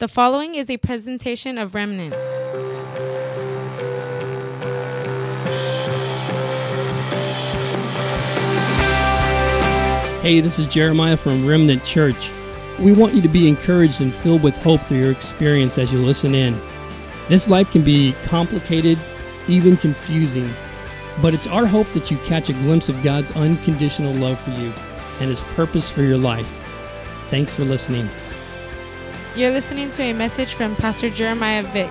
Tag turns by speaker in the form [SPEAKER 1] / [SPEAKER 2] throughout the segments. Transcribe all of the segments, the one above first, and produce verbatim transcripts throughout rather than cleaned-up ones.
[SPEAKER 1] The following is a presentation of Remnant.
[SPEAKER 2] Hey, this is Jeremiah from Remnant Church. We want you to be encouraged and filled with hope through your experience as you listen in. This life can be complicated, even confusing, but it's our hope that you catch a glimpse of God's unconditional love for you and His purpose for your life. Thanks for listening.
[SPEAKER 1] You're listening to a message from Pastor Jeremiah Vick.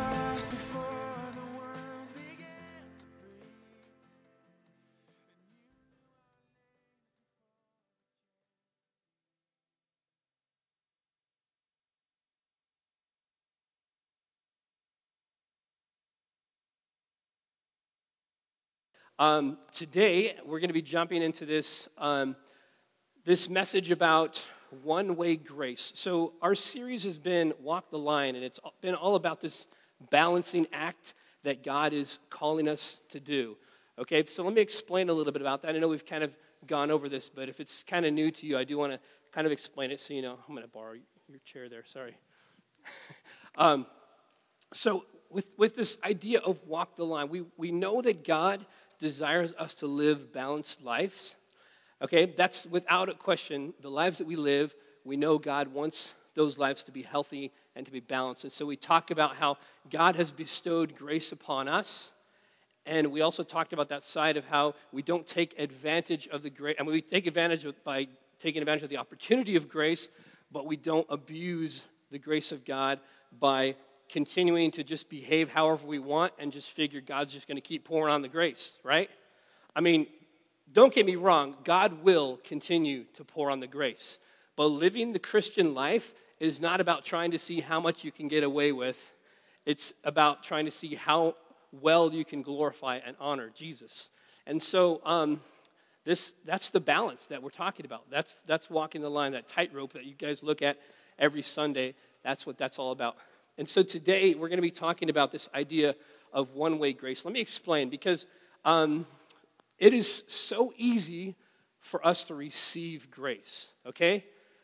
[SPEAKER 3] Um, today, we're going to be jumping into this, um, this message about one-way grace. So our series has been Walk the Line, and it's been all about this balancing act that God is calling us to do. Okay, so let me explain a little bit about that. I know we've kind of gone over this, but if it's kind of new to you, I do want to kind of explain it so you know. I'm going to borrow your chair there, sorry. um, so with, with this idea of walk the line, we, we know that God desires us to live balanced lives. Okay, that's without a question. The lives that we live, we know God wants those lives to be healthy and to be balanced. And so we talk about how God has bestowed grace upon us. And we also talked about that side of how we don't take advantage of the grace. I mean, we take advantage of by taking advantage of the opportunity of grace, but we don't abuse the grace of God by continuing to just behave however we want and just figure God's just going to keep pouring on the grace, right? I mean, don't get me wrong, God will continue to pour on the grace. But living the Christian life is not about trying to see how much you can get away with. It's about trying to see how well you can glorify and honor Jesus. And so um, this that's the balance that we're talking about. That's, that's walking the line, that tightrope that you guys look at every Sunday. That's what that's all about. And so today, we're going to be talking about this idea of one-way grace. Let me explain, because um, it is so easy for us to receive grace, okay?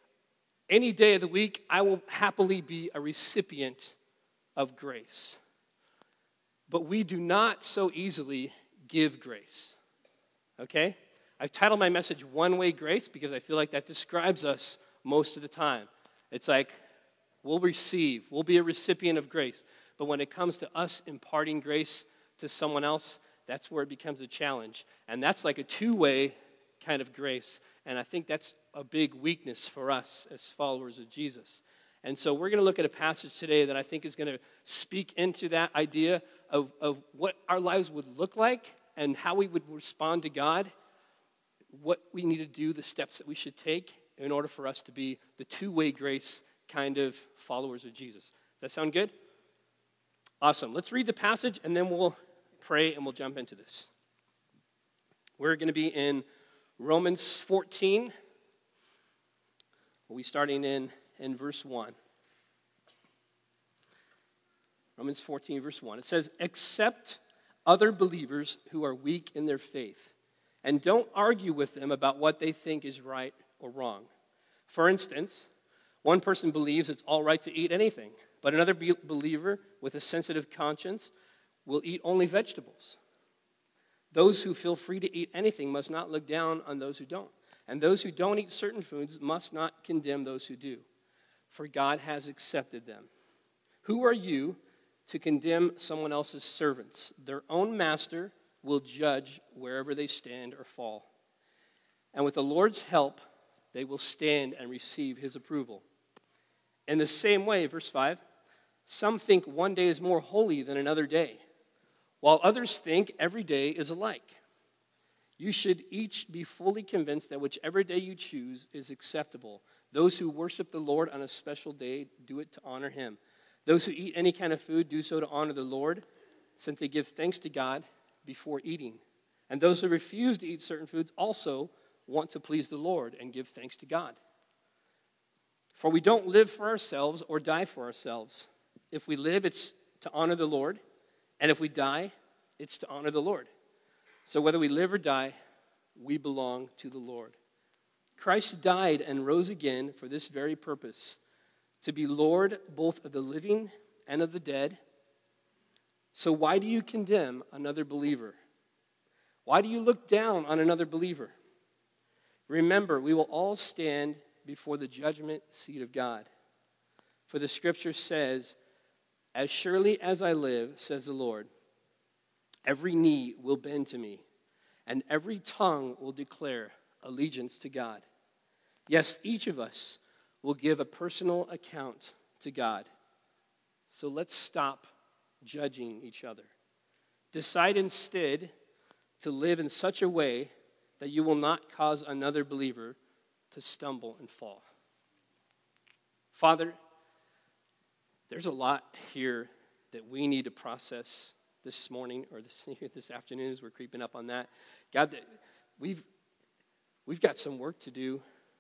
[SPEAKER 3] Any day of the week, I will happily be a recipient of grace. But we do not so easily give grace, okay? I've titled my message One-Way Grace because I feel like that describes us most of the time. It's like, we'll receive, we'll be a recipient of grace. But when it comes to us imparting grace to someone else, that's where it becomes a challenge. And that's like a two-way kind of grace. And I think that's a big weakness for us as followers of Jesus. And so we're going to look at a passage today that I think is going to speak into that idea of, of what our lives would look like and how we would respond to God, what we need to do, the steps that we should take in order for us to be the two-way grace kind of followers of Jesus. Does that sound good? Awesome. Let's read the passage, and then we'll pray, and we'll jump into this. We're going to be in Romans fourteen. We'll be starting in, in verse one. Romans fourteen, verse one. It says, "Accept other believers who are weak in their faith, and don't argue with them about what they think is right or wrong. For instance, one person believes it's all right to eat anything, but another be- believer with a sensitive conscience will eat only vegetables. Those who feel free to eat anything must not look down on those who don't. And those who don't eat certain foods must not condemn those who do, for God has accepted them. Who are you to condemn someone else's servants? Their own master will judge wherever they stand or fall. And with the Lord's help, they will stand and receive His approval. In the same way," verse five, "some think one day is more holy than another day, while others think every day is alike. You should each be fully convinced that whichever day you choose is acceptable. Those who worship the Lord on a special day do it to honor Him. Those who eat any kind of food do so to honor the Lord, since they give thanks to God before eating. And those who refuse to eat certain foods also want to please the Lord and give thanks to God. For we don't live for ourselves or die for ourselves. If we live, it's to honor the Lord. And if we die, it's to honor the Lord. So whether we live or die, we belong to the Lord. Christ died and rose again for this very purpose, to be Lord both of the living and of the dead. So why do you condemn another believer? Why do you look down on another believer? Remember, we will all stand before the judgment seat of God. For the scripture says, as surely as I live, says the Lord, every knee will bend to me, and every tongue will declare allegiance to God. Yes, each of us will give a personal account to God. So let's stop judging each other. Decide instead to live in such a way that you will not cause another believer to stumble and fall. Father, there's a lot here that we need to process this morning or this, this afternoon as we're creeping up on that. God, that we've, we've got some work to do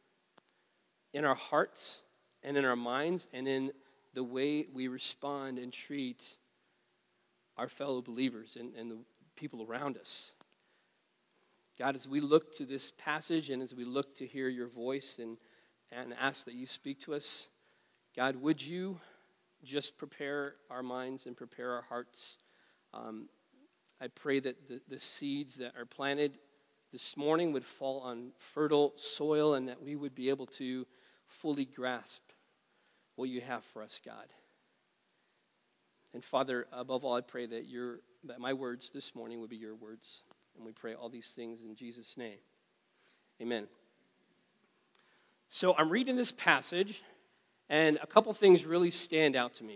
[SPEAKER 3] in our hearts and in our minds and in the way we respond and treat our fellow believers and, and the people around us. God, as we look to this passage and as we look to hear your voice and, and ask that you speak to us, God, would you just prepare our minds and prepare our hearts? Um, I pray that the, the seeds that are planted this morning would fall on fertile soil and that we would be able to fully grasp what you have for us, God. And Father, above all, I pray that your that my words this morning would be your words. And we pray all these things in Jesus' name. Amen. So I'm reading this passage, and a couple things really stand out to me.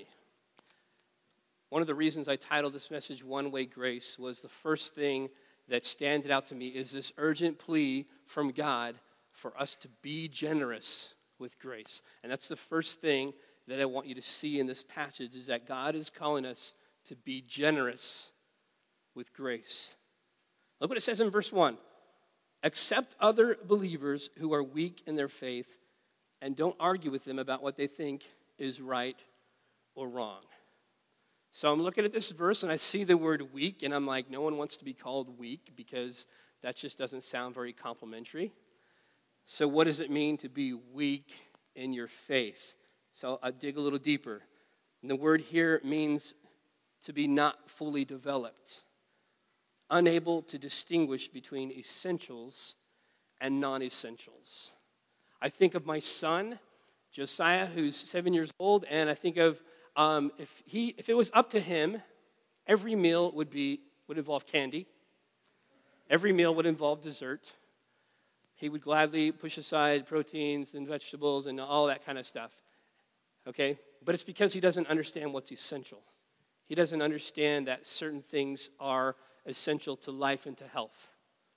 [SPEAKER 3] One of the reasons I titled this message One Way Grace was the first thing that stands out to me is this urgent plea from God for us to be generous with grace. And that's the first thing that I want you to see in this passage is that God is calling us to be generous with grace. Look what it says in verse one. Accept other believers who are weak in their faith and don't argue with them about what they think is right or wrong. So I'm looking at this verse and I see the word weak and I'm like, no one wants to be called weak because that just doesn't sound very complimentary. So what does it mean to be weak in your faith? So I'll dig a little deeper. And the word here means to be not fully developed, unable to distinguish between essentials and non-essentials. I think of my son, Josiah, who's seven years old, and I think of um, if he, if it was up to him, every meal would be would involve candy. Every meal would involve dessert. He would gladly push aside proteins and vegetables and all that kind of stuff. Okay? But it's because he doesn't understand what's essential. He doesn't understand that certain things are essential to life and to health.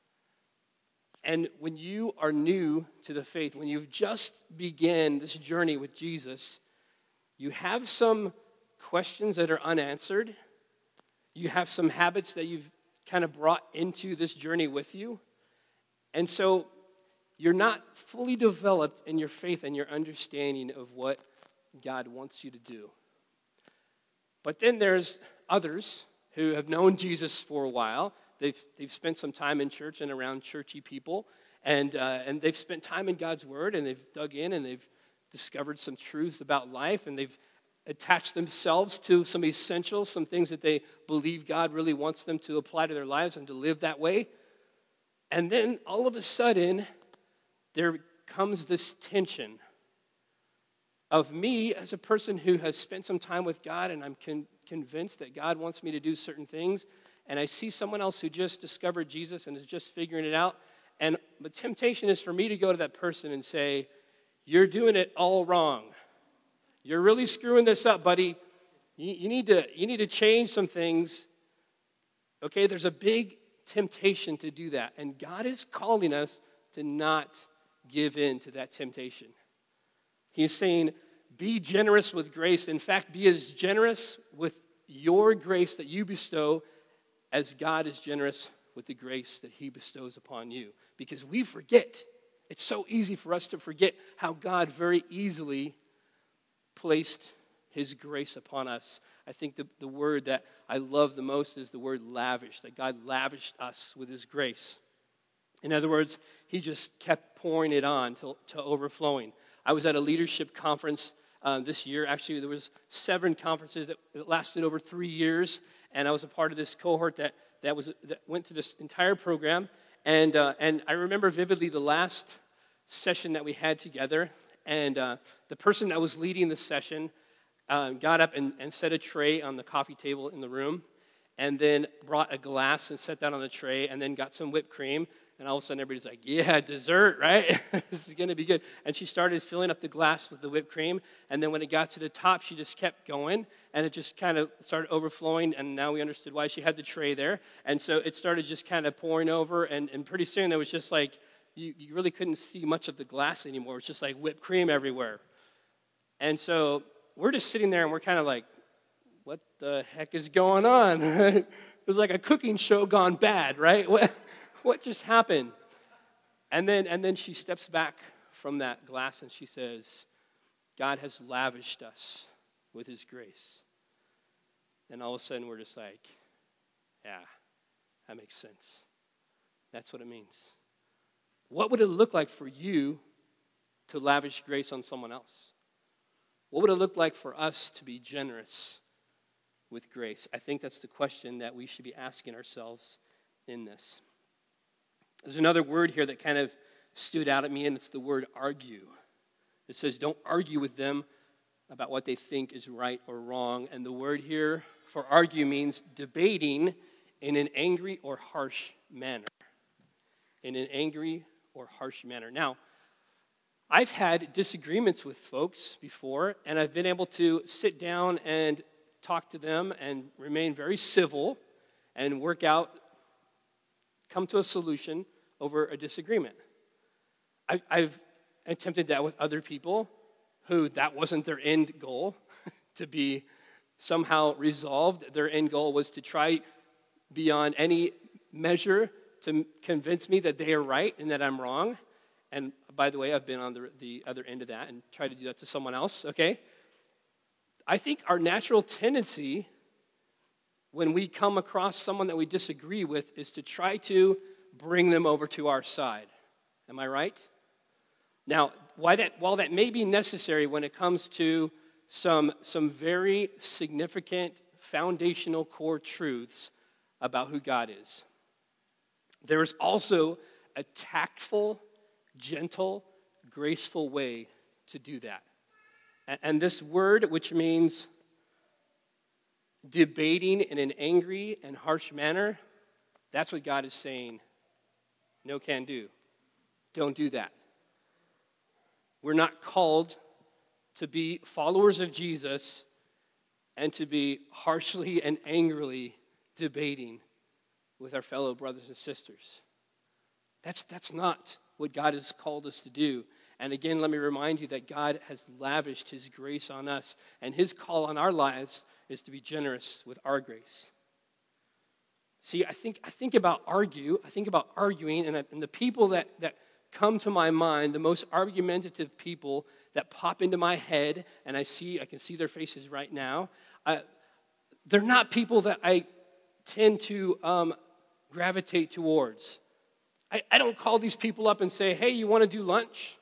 [SPEAKER 3] And when you are new to the faith, when you've just begun this journey with Jesus, you have some questions that are unanswered. You have some habits that you've kind of brought into this journey with you. And so you're not fully developed in your faith and your understanding of what God wants you to do. But then there's others who have known Jesus for a while. They've they've spent some time in church and around churchy people, and uh, and they've spent time in God's Word, and they've dug in, and they've discovered some truths about life, and they've attached themselves to some essentials, some things that they believe God really wants them to apply to their lives and to live that way. And then all of a sudden, there comes this tension of me as a person who has spent some time with God, and I'm con- convinced that God wants me to do certain things, and I see someone else who just discovered Jesus and is just figuring it out, and the temptation is for me to go to that person and say, you're doing it all wrong. You're really screwing this up, buddy. You, you need to, you need to change some things. Okay, there's a big temptation to do that, and God is calling us to not give in to that temptation. He's saying, be generous with grace. In fact, be as generous with your grace that you bestow as God is generous with the grace that he bestows upon you. Because we forget. It's so easy for us to forget how God very easily placed his grace upon us. I think the, the word that I love the most is the word lavish, that God lavished us with his grace. In other words, he just kept pouring it on to, to overflowing. I was at a leadership conference um, this year. Actually, there was seven conferences that, that lasted over three years, and I was a part of this cohort that that was that went through this entire program. And uh, and I remember vividly the last session that we had together, and uh, the person that was leading the session uh, got up and, and set a tray on the coffee table in the room, and then brought a glass and set that on the tray, and then got some whipped cream. And all of a sudden, everybody's like, yeah, dessert, right? This is going to be good. And she started filling up the glass with the whipped cream. And then when it got to the top, she just kept going. And it just kind of started overflowing. And now we understood why she had the tray there. And so it started just kind of pouring over. And, and pretty soon, there was just like, you, you really couldn't see much of the glass anymore. It was just like whipped cream everywhere. And so we're just sitting there, and we're kind of like, what the heck is going on? It was like a cooking show gone bad, right? What? What just happened? And then and then she steps back from that glass and she says, God has lavished us with his grace. And all of a sudden we're just like, yeah, that makes sense. That's what it means. What would it look like for you to lavish grace on someone else? What would it look like for us to be generous with grace? I think that's the question that we should be asking ourselves in this. There's another word here that kind of stood out at me, and it's the word argue. It says, don't argue with them about what they think is right or wrong. And the word here for argue means debating in an angry or harsh manner. In an angry or harsh manner. Now, I've had disagreements with folks before, and I've been able to sit down and talk to them and remain very civil and work out, come to a solution over a disagreement. I, I've attempted that with other people who that wasn't their end goal, to be somehow resolved. Their end goal was to try beyond any measure to convince me that they are right and that I'm wrong. And by the way, I've been on the, the other end of that and tried to do that to someone else, okay? I think our natural tendency when we come across someone that we disagree with is to try to bring them over to our side. Am I right? Now, why that, while that may be necessary when it comes to some, some very significant foundational core truths about who God is, there is also a tactful, gentle, graceful way to do that. And, and this word, which means debating in an angry and harsh manner, that's what God is saying. No can do. Don't do that. We're not called to be followers of Jesus and to be harshly and angrily debating with our fellow brothers and sisters. That's, that's not what God has called us to do. And again, let me remind you that God has lavished his grace on us, and his call on our lives is to be generous with our grace. See, I think I think about argue, I think about arguing, and, I, and the people that, that come to my mind, the most argumentative people that pop into my head, and I see, I can see their faces right now, uh, they're not people that I tend to um, gravitate towards. I, I don't call these people up and say, hey, you want to do lunch?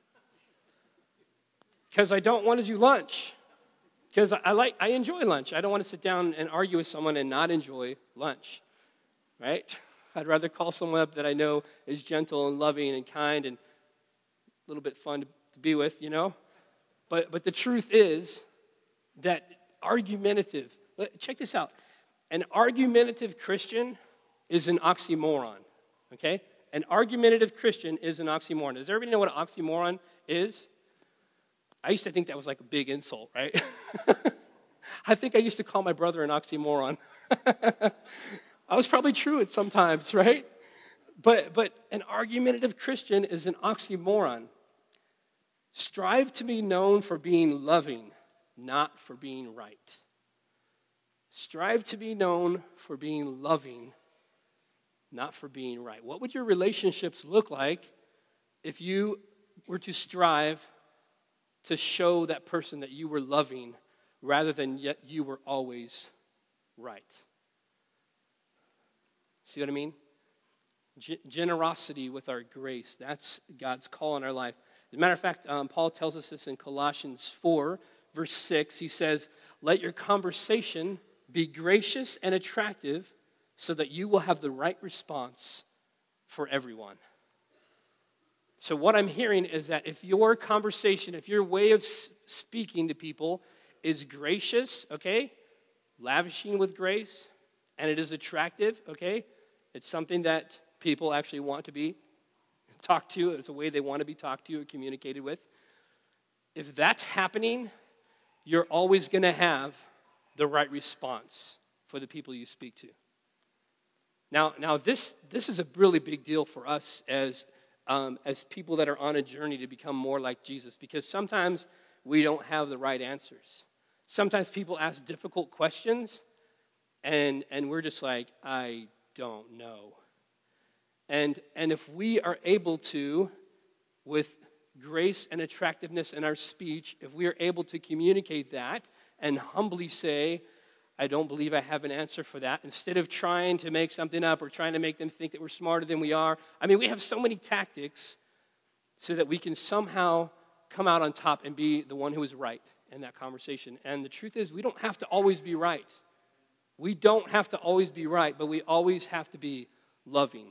[SPEAKER 3] Because I don't want to do lunch. Because I like, I enjoy lunch. I don't want to sit down and argue with someone and not enjoy lunch, right? I'd rather call someone up that I know is gentle and loving and kind and a little bit fun to, to be with, you know? But but the truth is that argumentative, check this out. An argumentative Christian is an oxymoron, okay? An argumentative Christian is an oxymoron. Does everybody know what an oxymoron is? I used to think that was like a big insult, right? I think I used to call my brother an oxymoron. I was probably true at sometimes, right? But but an argumentative Christian is an oxymoron. Strive to be known for being loving, not for being right. Strive to be known for being loving, not for being right. What would your relationships look like if you were to strive to show that person that you were loving rather than yet you were always right? See what I mean? G- generosity with our grace. That's God's call in our life. As a matter of fact, um, Paul tells us this in Colossians four, verse six, he says, let your conversation be gracious and attractive so that you will have the right response for everyone. So what I'm hearing is that if your conversation, if your way of speaking to people is gracious, okay, lavishing with grace, and it is attractive, okay, it's something that people actually want to be talked to, it's a way they want to be talked to or communicated with. If that's happening, you're always going to have the right response for the people you speak to. Now, now this this is a really big deal for us as um, as people that are on a journey to become more like Jesus, because sometimes we don't have the right answers. Sometimes people ask difficult questions, and and we're just like, I don't know. And and if we are able to, with grace and attractiveness in our speech, if we are able to communicate that and humbly say, I don't believe I have an answer for that, instead of trying to make something up or trying to make them think that we're smarter than we are. I mean, we have so many tactics so that we can somehow come out on top and be the one who is right in that conversation. And the truth is, we don't have to always be right. We don't have to always be right, but we always have to be loving.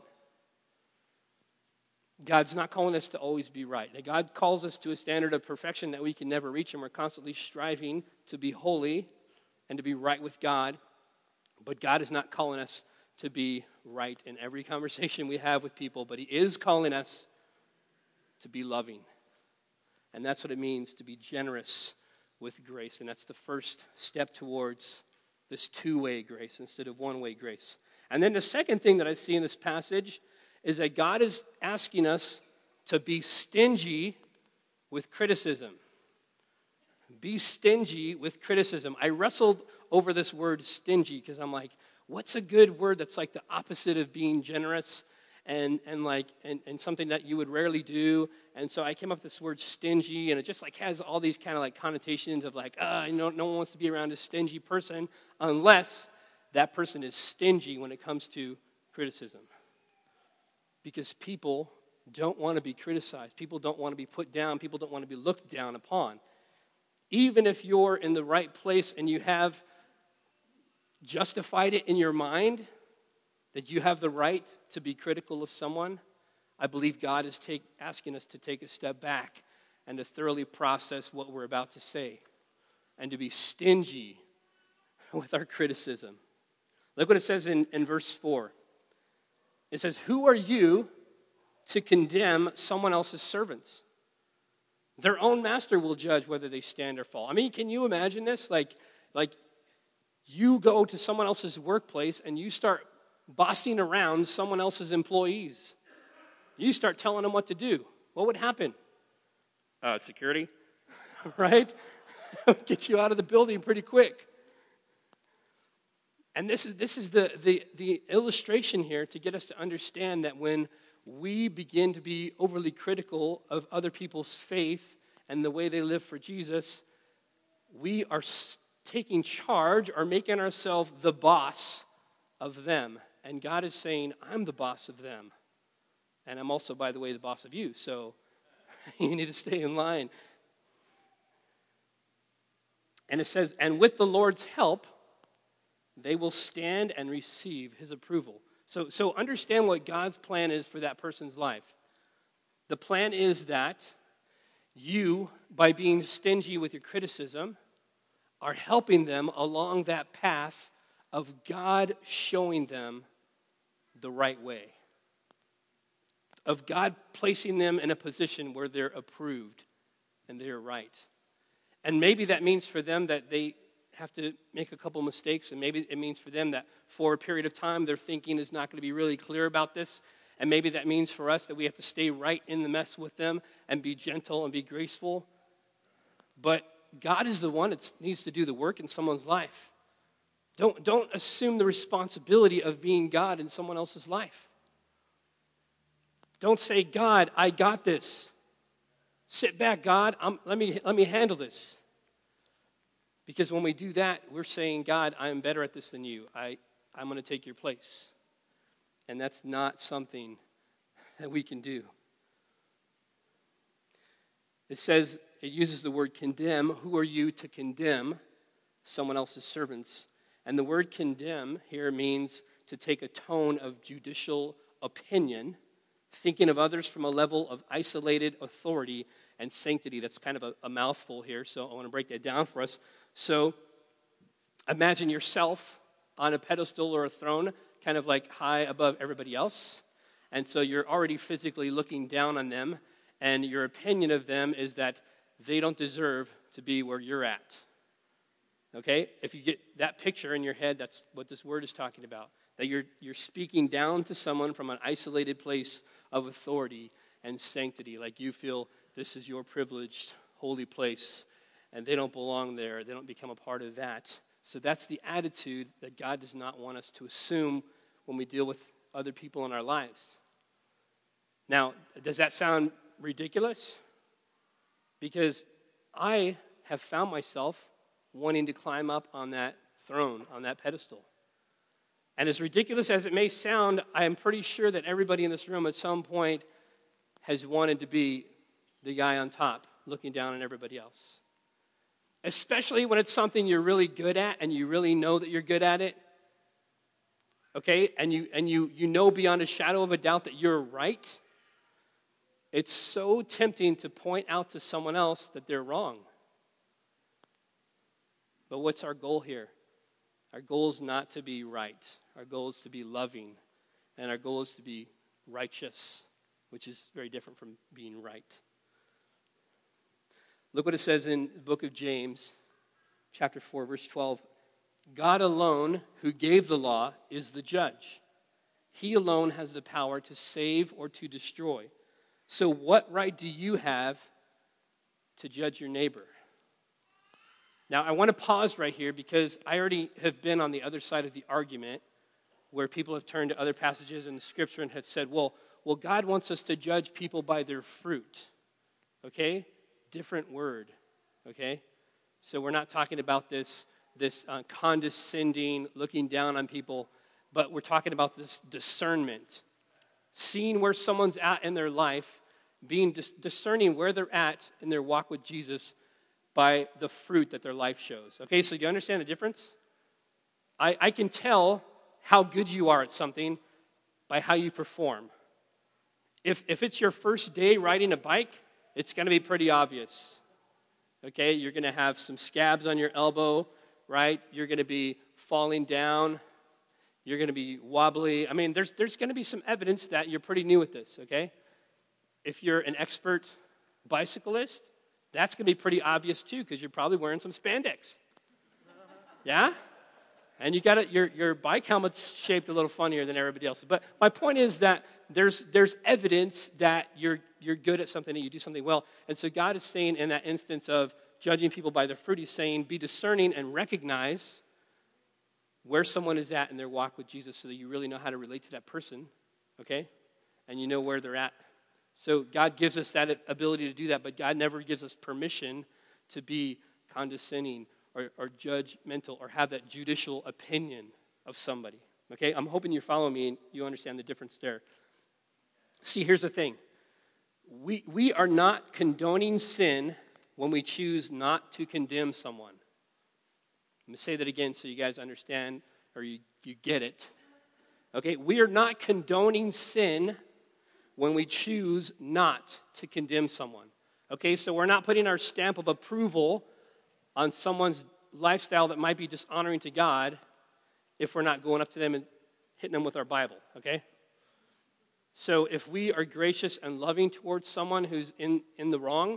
[SPEAKER 3] God's not calling us to always be right. God calls us to a standard of perfection that we can never reach, and we're constantly striving to be holy and to be right with God. But God is not calling us to be right in every conversation we have with people, but He is calling us to be loving. And that's what it means to be generous with grace. And that's the first step towards this two-way grace instead of one-way grace. And then the second thing that I see in this passage is that God is asking us to be stingy with criticism. Be stingy with criticism. I wrestled over this word stingy because I'm like, what's a good word that's like the opposite of being generous and and like and, and something that you would rarely do? And so I came up with this word stingy, and it just like has all these kind of like connotations of like, ah, you know, no one wants to be around a stingy person unless that person is stingy when it comes to criticism. Because people don't want to be criticized. People don't want to be put down. People don't want to be looked down upon. Even if you're in the right place and you have justified it in your mind that you have the right to be critical of someone, I believe God is take, asking us to take a step back and to thoroughly process what we're about to say and to be stingy with our criticism. Look what it says in, in verse four. It says, who are you to condemn someone else's servants? Their own master will judge whether they stand or fall. I mean, can you imagine this? Like, like you go to someone else's workplace and you start bossing around someone else's employees. You start telling them what to do. What would happen? Uh, security, right? Get you out of the building pretty quick. And this is this is the, the, the illustration here to get us to understand that when we begin to be overly critical of other people's faith and the way they live for Jesus, we are taking charge or making ourselves the boss of them. And God is saying, I'm the boss of them. And I'm also, by the way, the boss of you. So you need to stay in line. And it says, and with the Lord's help, they will stand and receive His approval. So, so understand what God's plan is for that person's life. The plan is that you, by being stingy with your criticism, are helping them along that path of God showing them the right way. Of God placing them in a position where they're approved and they're right. And maybe that means for them that they have to make a couple mistakes, and maybe it means for them that for a period of time their thinking is not going to be really clear about this, and maybe that means for us that we have to stay right in the mess with them and be gentle and be graceful. But God is the one that needs to do the work in someone's life. Don't, don't assume the responsibility of being God in someone else's life. Don't say, God, I got this. Sit back, God, I'm, let me, let me handle this. Because when we do that, we're saying, God, I am better at this than you. I, I'm going to take your place. And that's not something that we can do. It says, it uses the word condemn. Who are you to condemn someone else's servants? And the word condemn here means to take a tone of judicial opinion, thinking of others from a level of isolated authority and sanctity. That's kind of a, a mouthful here, so I want to break that down for us. So imagine yourself on a pedestal or a throne, kind of like high above everybody else. And so you're already physically looking down on them, and your opinion of them is that they don't deserve to be where you're at. Okay? If you get that picture in your head, that's what this word is talking about. That you're you're speaking down to someone from an isolated place of authority and sanctity, like you feel this is your privileged, holy place, and they don't belong there. They don't become a part of that. So that's the attitude that God does not want us to assume when we deal with other people in our lives. Now, does that sound ridiculous? Because I have found myself wanting to climb up on that throne, on that pedestal. And as ridiculous as it may sound, I am pretty sure that everybody in this room at some point has wanted to be the guy on top, looking down on everybody else. Especially when it's something you're really good at and you really know that you're good at it. Okay? And you and you you know beyond a shadow of a doubt that you're right. It's so tempting to point out to someone else that they're wrong. But what's our goal here? Our goal is not to be right. Our goal is to be loving. And our goal is to be righteous, which is very different from being right. Look what it says in the book of James, chapter four, verse twelve. God alone, who gave the law, is the judge. He alone has the power to save or to destroy. So what right do you have to judge your neighbor? Now, I want to pause right here because I already have been on the other side of the argument where people have turned to other passages in the Scripture and have said, well, well, God wants us to judge people by their fruit. Okay? Different word. Okay? So we're not talking about this, this uh, condescending, looking down on people, but we're talking about this discernment. Seeing where someone's at in their life, being dis- discerning where they're at in their walk with Jesus by the fruit that their life shows. Okay, so you understand the difference? I, I can tell how good you are at something by how you perform. If, if it's your first day riding a bike, it's going to be pretty obvious. Okay, you're going to have some scabs on your elbow, right? You're going to be falling down. You're going to be wobbly. I mean, there's there's going to be some evidence that you're pretty new at this, okay? If you're an expert bicyclist, that's going to be pretty obvious too because you're probably wearing some spandex. Yeah? And you got it, your your bike helmet's shaped a little funnier than everybody else. But my point is that there's there's evidence that you're you're good at something and you do something well. And so God is saying in that instance of judging people by their fruit, he's saying be discerning and recognize where someone is at in their walk with Jesus so that you really know how to relate to that person, okay? And you know where they're at. So God gives us that ability to do that, but God never gives us permission to be condescending or, or judgmental or have that judicial opinion of somebody, okay? I'm hoping you're following me and you understand the difference there. See, here's the thing. We, we are not condoning sin when we choose not to condemn someone. I'm going to say that again so you guys understand or you, you get it. Okay, we are not condoning sin when we choose not to condemn someone. Okay, so we're not putting our stamp of approval on someone's lifestyle that might be dishonoring to God if we're not going up to them and hitting them with our Bible, okay? So if we are gracious and loving towards someone who's in, in the wrong,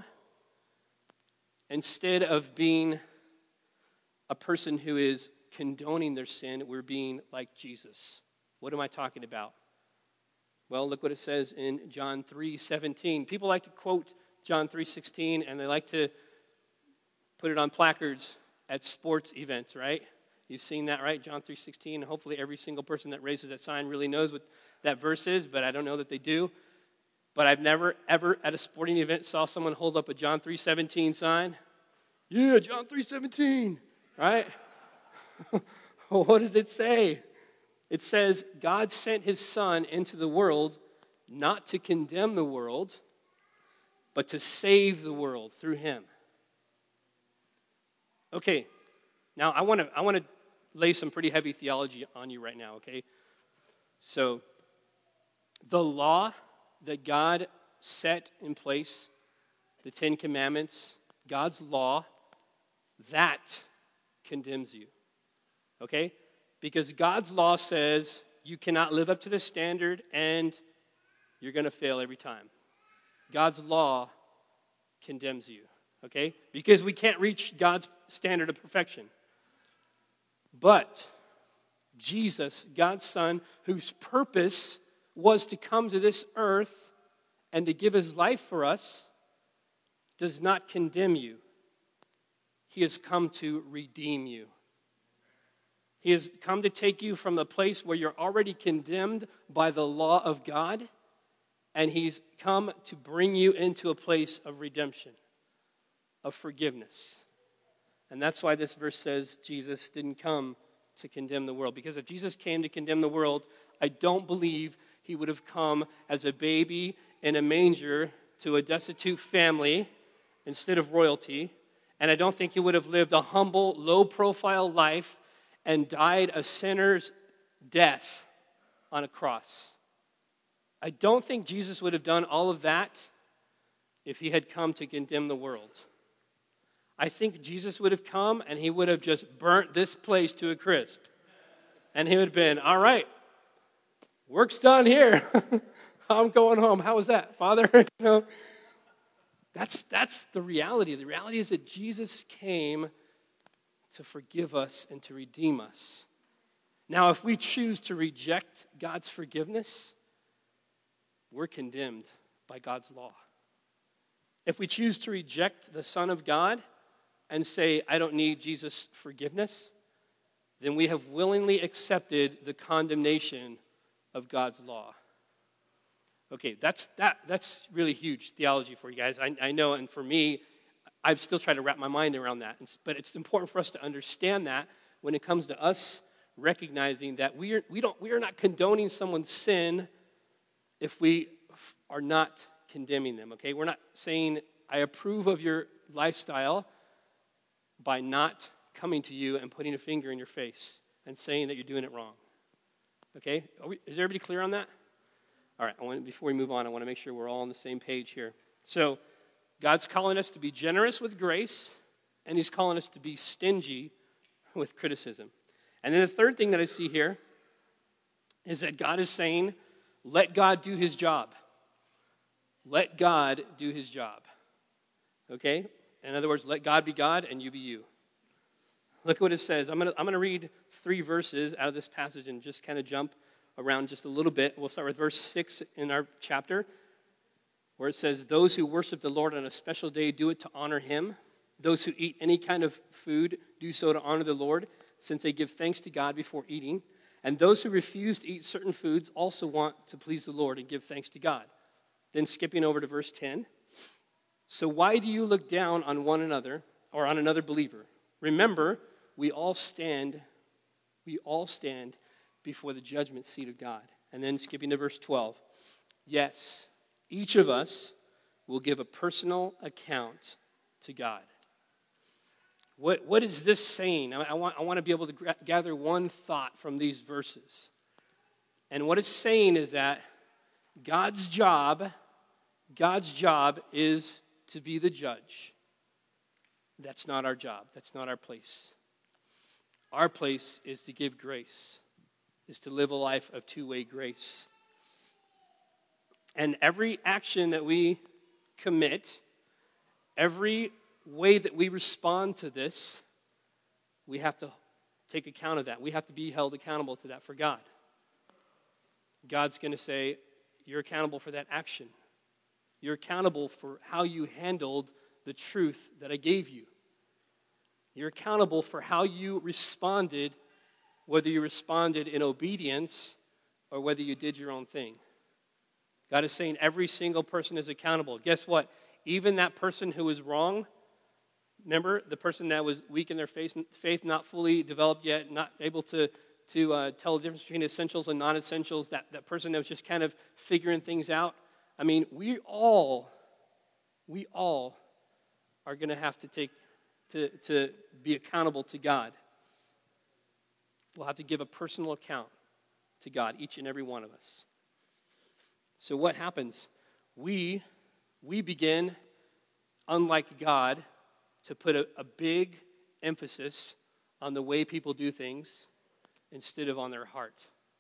[SPEAKER 3] instead of being a person who is condoning their sin, we're being like Jesus. What am I talking about? Well, look what it says in John three seventeen. People like to quote John three sixteen, and they like to put it on placards at sports events, right? You've seen that, right? John three sixteen. Hopefully every single person that raises that sign really knows what that verse is, but I don't know that they do. But I've never, ever at a sporting event saw someone hold up a John three seventeen sign. Yeah, John three seventeen. Right? What does it say? It says, God sent his Son into the world not to condemn the world, but to save the world through him. Okay, now I want to I want to lay some pretty heavy theology on you right now, okay? So, the law that God set in place, the Ten Commandments, God's law, that condemns you, okay? Because God's law says you cannot live up to the standard and you're going to fail every time. God's law condemns you, okay? Because we can't reach God's standard of perfection. But Jesus, God's Son, whose purpose was to come to this earth and to give his life for us, does not condemn you. He has come to redeem you. He has come to take you from the place where you're already condemned by the law of God, and he's come to bring you into a place of redemption, of forgiveness. And that's why this verse says Jesus didn't come to condemn the world. Because if Jesus came to condemn the world, I don't believe he would have come as a baby in a manger to a destitute family instead of royalty. And I don't think he would have lived a humble, low-profile life and died a sinner's death on a cross. I don't think Jesus would have done all of that if he had come to condemn the world. I think Jesus would have come and he would have just burnt this place to a crisp. And he would have been, all right, work's done here. I'm going home. How was that, Father? you know, that's, that's the reality. The reality is that Jesus came to forgive us and to redeem us. Now, if we choose to reject God's forgiveness, we're condemned by God's law. If we choose to reject the Son of God and say, I don't need Jesus' forgiveness, then we have willingly accepted the condemnation of God's law. Okay, that's that. That's really huge theology for you guys. I, I know, and for me, I've still tried to wrap my mind around that. But it's important for us to understand that when it comes to us recognizing that we are we don't we are not condoning someone's sin if we are not condemning them. Okay, we're not saying I approve of your lifestyle by not coming to you and putting a finger in your face and saying that you're doing it wrong. Okay? Are we, is everybody clear on that? All right, I want, before we move on, I want to make sure we're all on the same page here. So, God's calling us to be generous with grace, and he's calling us to be stingy with criticism. And then the third thing that I see here is that God is saying, let God do his job. Let God do his job. Okay? In other words, let God be God and you be you. Look what it says. I'm going to I'm going to read three verses out of this passage and just kind of jump around just a little bit. We'll start with verse six in our chapter, where it says, those who worship the Lord on a special day do it to honor him. Those who eat any kind of food do so to honor the Lord, since they give thanks to God before eating. And those who refuse to eat certain foods also want to please the Lord and give thanks to God. Then skipping over to verse ten. So why do you look down on one another or on another believer? Remember, we all stand, we all stand before the judgment seat of God. And then skipping to verse twelve. Yes, each of us will give a personal account to God. What, what is this saying? I, I, want, I want to be able to gra- gather one thought from these verses. And what it's saying is that God's job, God's job is to be the judge. That's not our job. That's not our place. Our place is to give grace, is to live a life of two-way grace. And every action that we commit, every way that we respond to this, we have to take account of that. We have to be held accountable to that for God. God's going to say, you're accountable for that action. You're accountable for how you handled the truth that I gave you. You're accountable for how you responded, whether you responded in obedience or whether you did your own thing. God is saying every single person is accountable. Guess what? Even that person who was wrong, remember, the person that was weak in their faith, faith not fully developed yet, not able to, to uh, tell the difference between essentials and non-essentials, that, that person that was just kind of figuring things out. I mean, we all we all are going to have to take, to, to be accountable to God. We'll have to give a personal account to God, each and every one of us. So what happens? We, we begin, unlike God, to put a, a big emphasis on the way people do things instead of on their heart.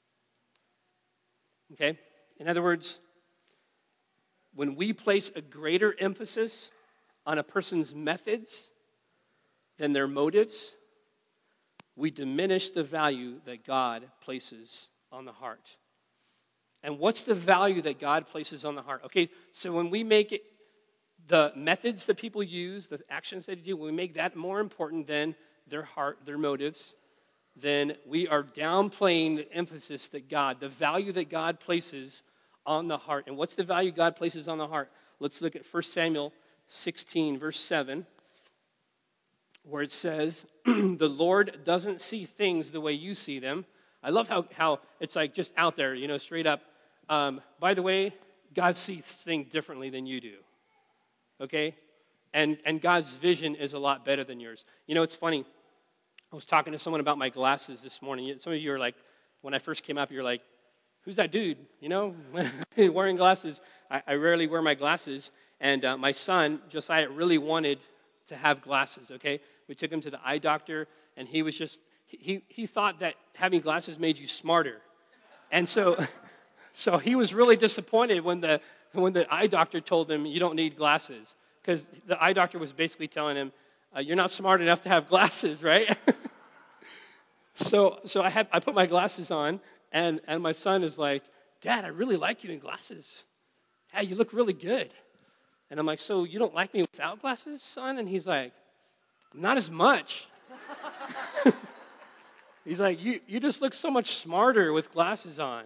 [SPEAKER 3] Okay? In other words, when we place a greater emphasis on a person's methods than their motives, we diminish the value that God places on the heart. And what's the value that God places on the heart? Okay, so when we make it, the methods that people use, the actions that they do, when we make that more important than their heart, their motives, then we are downplaying the emphasis that God, the value that God places on the heart. And what's the value God places on the heart? Let's look at First Samuel sixteen, verse seven, where it says, the Lord doesn't see things the way you see them. I love how, how it's like just out there, you know, straight up. Um, by the way, God sees things differently than you do. Okay? And and God's vision is a lot better than yours. You know, it's funny. I was talking to someone about my glasses this morning. Some of you are like, when I first came up, you're like, who's that dude? You know, wearing glasses. I, I rarely wear my glasses. And uh, my son, Josiah, really wanted to have glasses, okay? We took him to the eye doctor, and he was just, he he thought that having glasses made you smarter. And so so he was really disappointed when the when the eye doctor told him, you don't need glasses. Because the eye doctor was basically telling him, uh, you're not smart enough to have glasses, right? so so I had I put my glasses on, and, and my son is like, Dad, I really like you in glasses. Hey, you look really good. And I'm like, so you don't like me without glasses, son? And he's like, not as much. He's like, you, you just look so much smarter with glasses on.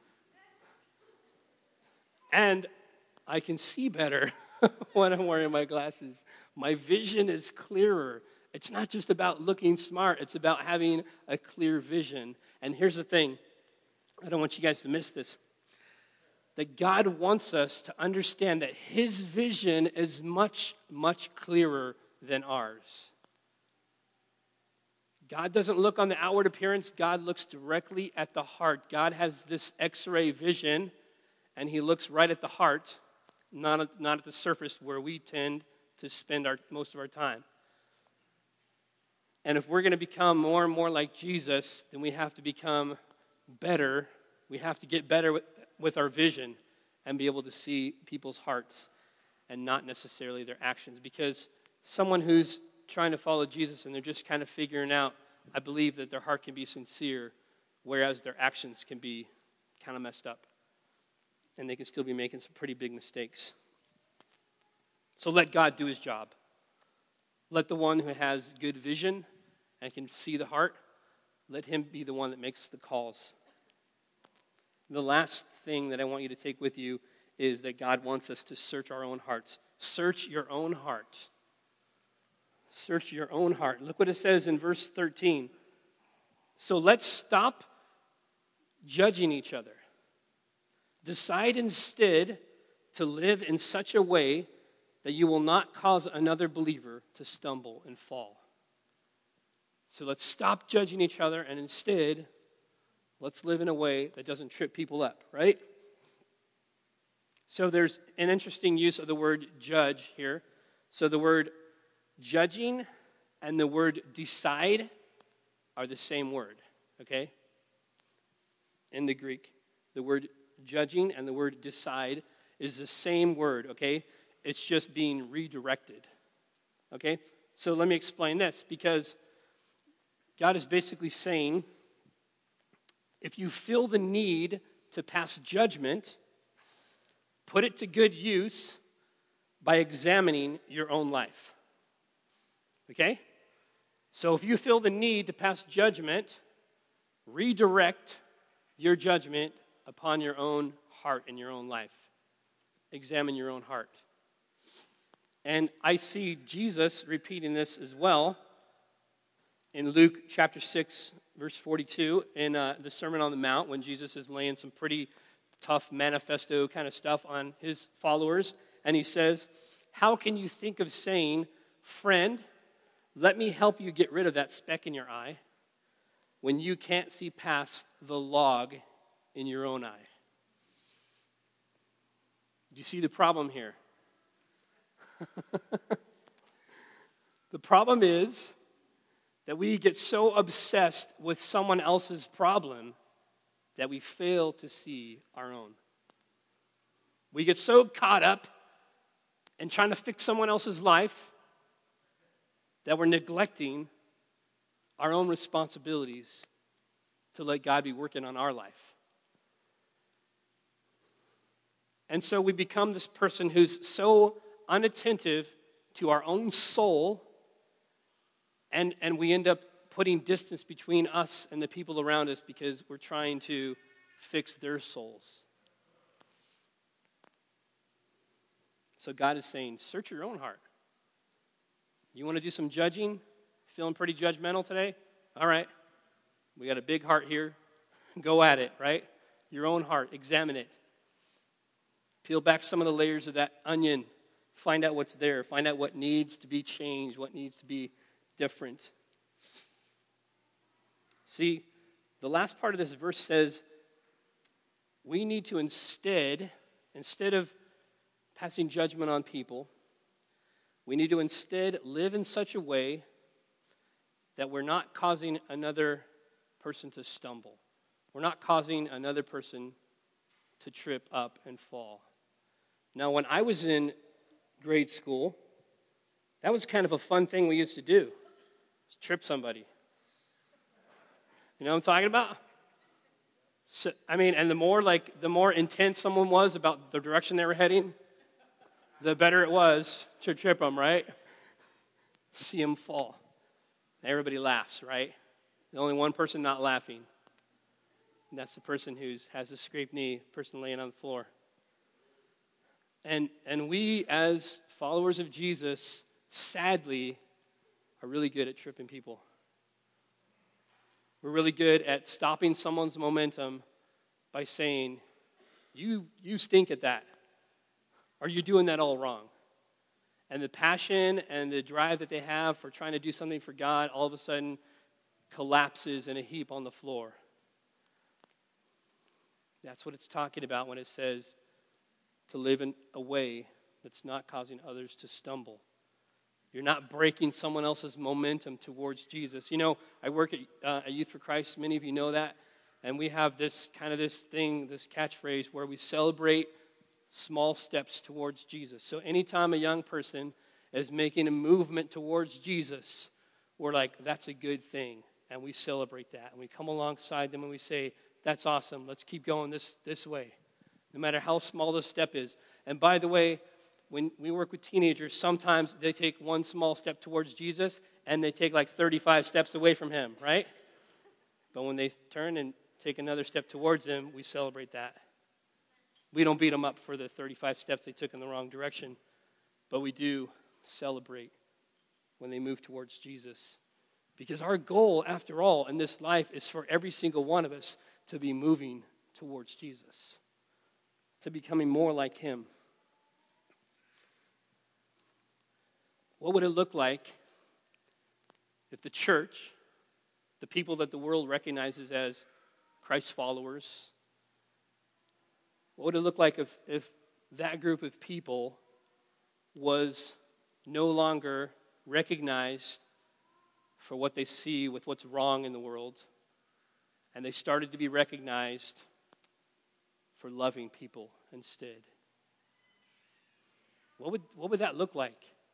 [SPEAKER 3] And I can see better when I'm wearing my glasses. My vision is clearer. It's not just about looking smart. It's about having a clear vision. And here's the thing. I don't want you guys to miss this. That God wants us to understand that his vision is much, much clearer than ours. God doesn't look on the outward appearance. God looks directly at the heart. God has this X-ray vision, and he looks right at the heart, not at, not at the surface where we tend to spend our most of our time. And if we're going to become more and more like Jesus, then we have to become better. We have to get better with, with our vision and be able to see people's hearts and not necessarily their actions. Because someone who's trying to follow Jesus and they're just kind of figuring out, I believe that their heart can be sincere, whereas their actions can be kind of messed up. And they can still be making some pretty big mistakes. So let God do his job. Let the one who has good vision and can see the heart, let him be the one that makes the calls. The last thing that I want you to take with you is that God wants us to search our own hearts. Search your own heart. Search your own heart. Look what it says in verse thirteen. So let's stop judging each other. Decide instead to live in such a way that you will not cause another believer to stumble and fall. So let's stop judging each other, and instead, let's live in a way that doesn't trip people up, right? So there's an interesting use of the word judge here. So the word judging and the word decide are the same word, okay? In the Greek, the word judging and the word decide is the same word, okay? It's just being redirected, okay? So let me explain this, because God is basically saying, if you feel the need to pass judgment, put it to good use by examining your own life. Okay? So if you feel the need to pass judgment, redirect your judgment upon your own heart and your own life. Examine your own heart. And I see Jesus repeating this as well in Luke chapter six, verse forty-two, in uh, the Sermon on the Mount, when Jesus is laying some pretty tough manifesto kind of stuff on his followers. And he says, How can you think of saying, friend, let me help you get rid of that speck in your eye, when you can't see past the log in your own eye? Do you see the problem here? The problem is that we get so obsessed with someone else's problem that we fail to see our own. We get so caught up in trying to fix someone else's life that we're neglecting our own responsibilities to let God be working on our life. And so we become this person who's so unattentive to our own soul, and, and we end up putting distance between us and the people around us because we're trying to fix their souls. So God is saying, search your own heart. You want to do some judging? Feeling pretty judgmental today? All right. We got a big heart here. Go at it, right? Your own heart. Examine it. Peel back some of the layers of that onion. Find out what's there. Find out what needs to be changed, what needs to be different. See, the last part of this verse says we need to instead, instead of passing judgment on people, we need to instead live in such a way that we're not causing another person to stumble. We're not causing another person to trip up and fall. Now, when I was in grade school, that was kind of a fun thing we used to do, trip somebody. You know what I'm talking about? So, I mean, and the more like the more intense someone was about the direction they were heading, the better it was to trip them, right? See them fall. Everybody laughs, right? The only one person not laughing, and that's the person who has a scraped knee, the person laying on the floor. And and we, as followers of Jesus, sadly, are really good at tripping people. We're really good at stopping someone's momentum by saying, you, you stink at that. Or you're doing that all wrong. And the passion and the drive that they have for trying to do something for God all of a sudden collapses in a heap on the floor. That's what it's talking about when it says to live in a way that's not causing others to stumble. You're not breaking someone else's momentum towards Jesus. You know, I work at, uh, at Youth for Christ. Many of you know that. And we have this kind of this thing, this catchphrase where we celebrate small steps towards Jesus. So anytime a young person is making a movement towards Jesus, we're like, that's a good thing. And we celebrate that. And we come alongside them and we say, that's awesome. Let's keep going this, this way, no matter how small the step is. And by the way, when we work with teenagers, sometimes they take one small step towards Jesus and they take like thirty-five steps away from him, right? But when they turn and take another step towards him, we celebrate that. We don't beat them up for the thirty-five steps they took in the wrong direction, but we do celebrate when they move towards Jesus. Because our goal, after all, in this life is for every single one of us to be moving towards Jesus, to becoming more like him. What would it look like if the church, the people that the world recognizes as Christ followers, what would it look like if, if that group of people was no longer recognized for what they see with what's wrong in the world, and they started to be recognized for loving people instead? What would, what would that look like?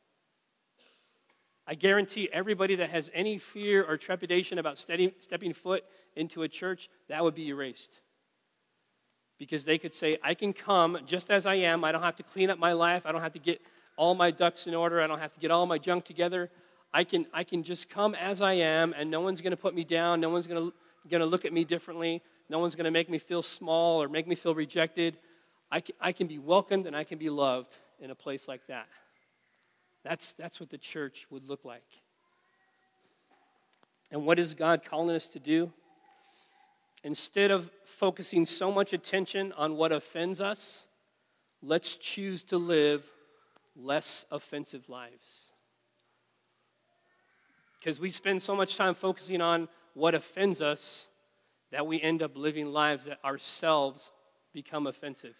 [SPEAKER 3] I guarantee everybody that has any fear or trepidation about stepping, stepping foot into a church, that would be erased. Because they could say, I can come just as I am. I don't have to clean up my life. I don't have to get all my ducks in order. I don't have to get all my junk together. I can, I can just come as I am, and no one's going to put me down. No one's going to going to look at me differently. No one's going to make me feel small or make me feel rejected. I can, I can be welcomed and I can be loved in a place like that. That's, that's what the church would look like. And what is God calling us to do? Instead of focusing so much attention on what offends us, let's choose to live less offensive lives. Because we spend so much time focusing on what offends us that we end up living lives that ourselves become offensive.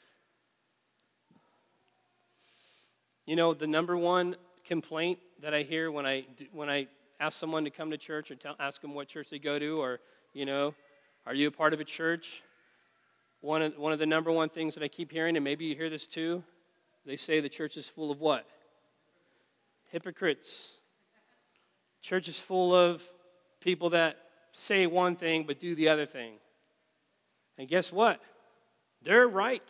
[SPEAKER 3] You know, the number one complaint that I hear when I when I ask someone to come to church or tell, ask them what church they go to, or, you know, are you a part of a church? One of, one of the number one things that I keep hearing, and maybe you hear this too, they say the church is full of what? Hypocrites. Church is full of people that say one thing but do the other thing. And guess what? They're right.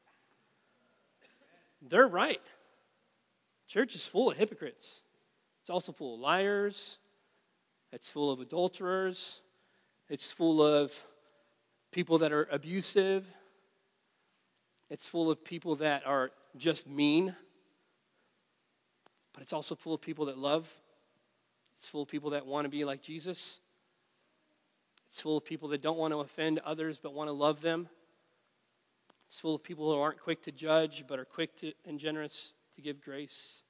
[SPEAKER 3] They're right. Church is full of hypocrites. It's also full of liars. It's full of adulterers. It's full of people that are abusive. It's full of people that are just mean. But it's also full of people that love. It's full of people that want to be like Jesus. It's full of people that don't want to offend others but want to love them. It's full of people who aren't quick to judge but are quick to, and generous to give grace.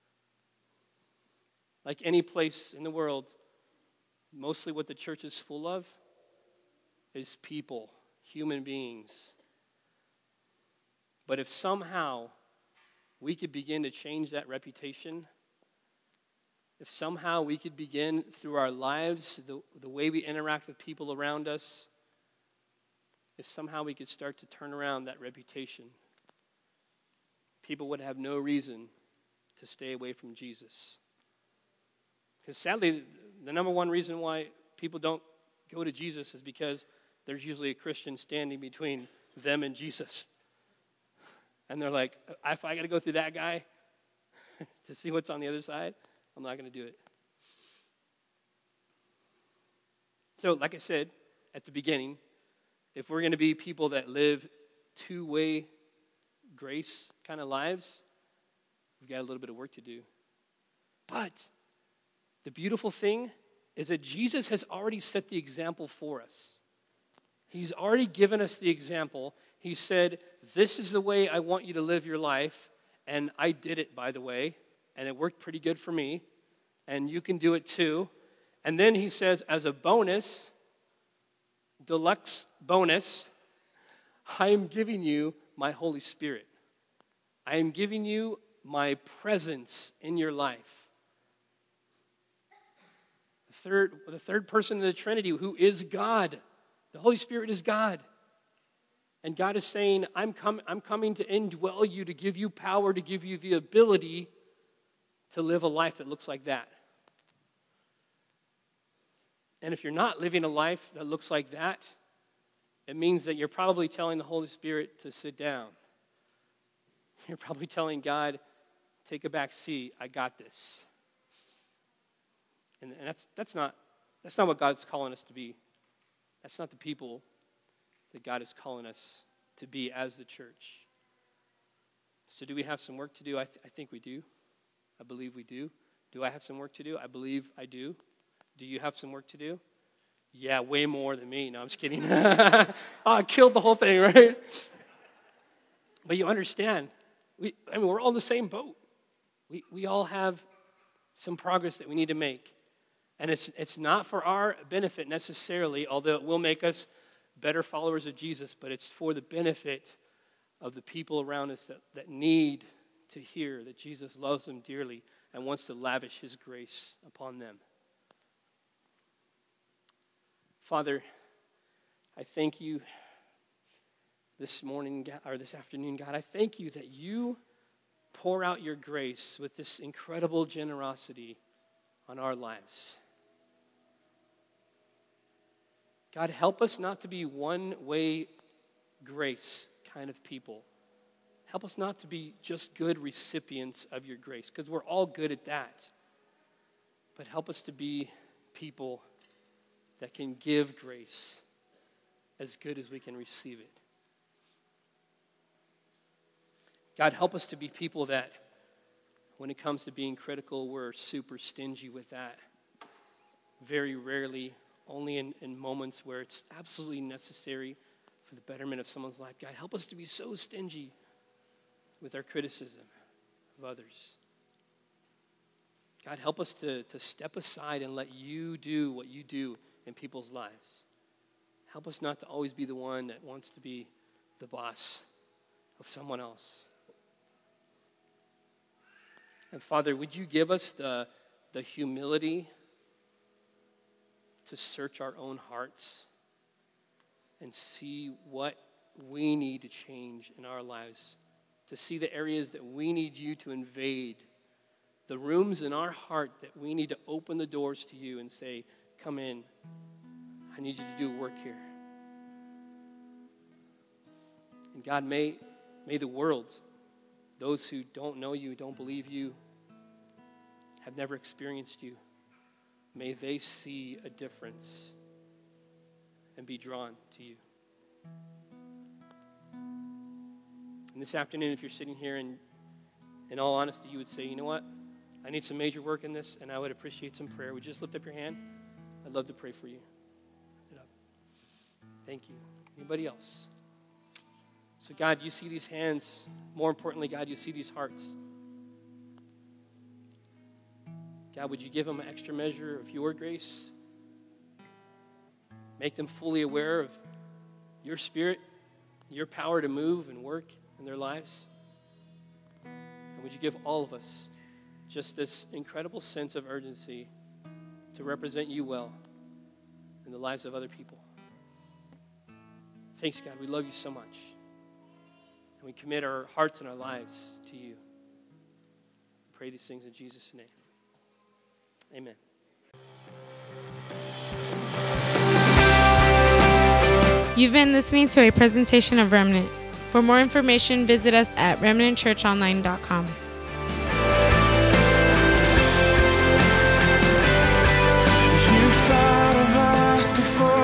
[SPEAKER 3] Like any place in the world, mostly what the church is full of is people, human beings. But if somehow we could begin to change that reputation, if somehow we could begin through our lives, the, the way we interact with people around us, if somehow we could start to turn around that reputation, people would have no reason to stay away from Jesus. Because sadly, the number one reason why people don't go to Jesus is because there's usually a Christian standing between them and Jesus. And they're like, if I got to go through that guy to see what's on the other side, I'm not going to do it. So, like I said at the beginning, if we're going to be people that live two-way grace kind of lives, we've got a little bit of work to do. But the beautiful thing is that Jesus has already set the example for us. He's already given us the example. He said, this is the way I want you to live your life. And I did it, by the way. And it worked pretty good for me. And you can do it too. And then he says, as a bonus, deluxe bonus, I am giving you my Holy Spirit. I am giving you my presence in your life. The third, the third person in the Trinity, who is God. The Holy Spirit is God. And God is saying, I'm, com- I'm coming to indwell you, to give you power, to give you the ability to live a life that looks like that. And if you're not living a life that looks like that, it means that you're probably telling the Holy Spirit to sit down. You're probably telling God, take a back seat, I got this. And, and that's that's not that's not what God's calling us to be. That's not the people that God is calling us to be as the church. So do we have some work to do? I, th- I think we do. I believe we do. Do I have some work to do? I believe I do. Do you have some work to do? Yeah, way more than me. No, I'm just kidding. oh, I killed the whole thing, right? But you understand, we, I mean, we're all in the same boat. We we all have some progress that we need to make. And it's it's not for our benefit necessarily, although it will make us better followers of Jesus, but it's for the benefit of the people around us that, that need to hear that Jesus loves them dearly and wants to lavish his grace upon them. Father, I thank you this morning, or this afternoon, God. I thank you that you pour out your grace with this incredible generosity on our lives. God, help us not to be one-way grace kind of people. Help us not to be just good recipients of your grace, because we're all good at that. But help us to be people that can give grace as good as we can receive it. God, help us to be people that, when it comes to being critical, we're super stingy with that. Very rarely, only in, in moments where it's absolutely necessary for the betterment of someone's life. God, help us to be so stingy with our criticism. of others. God, help us to, to step aside and let you do what you do in people's lives. Help us not to always be the one that wants to be the boss of someone else. And Father, would you give us the, the humility to search our own hearts and see what we need to change in our lives, to see the areas that we need you to invade, the rooms in our heart that we need to open the doors to you and say, come in, I need you to do work here. And God, may, may the world, those who don't know you, don't believe you, have never experienced you, may they see a difference and be drawn to you. And this afternoon, if you're sitting here and in all honesty, you would say, you know what? I need some major work in this, and I would appreciate some prayer. Would you just lift up your hand? I'd love to pray for you. Lift it up. Thank you. Anybody else? So God, you see these hands. More importantly, God, you see these hearts. God, would you give them an extra measure of your grace? Make them fully aware of your spirit, your power to move and work in their lives. And would you give all of us just this incredible sense of urgency to represent you well in the lives of other people. Thanks, God. We love you so much. And we commit our hearts and our lives to you. We pray these things in Jesus' name. Amen.
[SPEAKER 1] You've been listening to a presentation of Remnant. For more information, visit us at remnant church online dot com.
[SPEAKER 4] You thought of us before